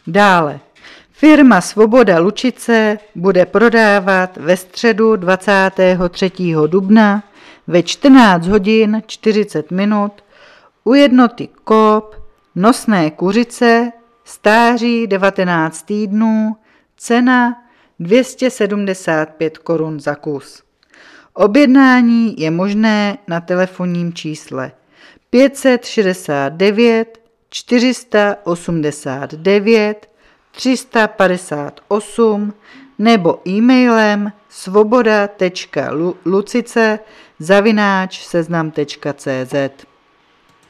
Dále. Firma Svoboda Lučice bude prodávat ve středu 23. dubna ve 14 hodin 40 minut u jednoty Coop nosné kuřice, stáří 19 týdnů, cena 275 korun za kus. Objednání je možné na telefonním čísle 569 489 358 nebo e-mailem svoboda.lucice@seznam.cz.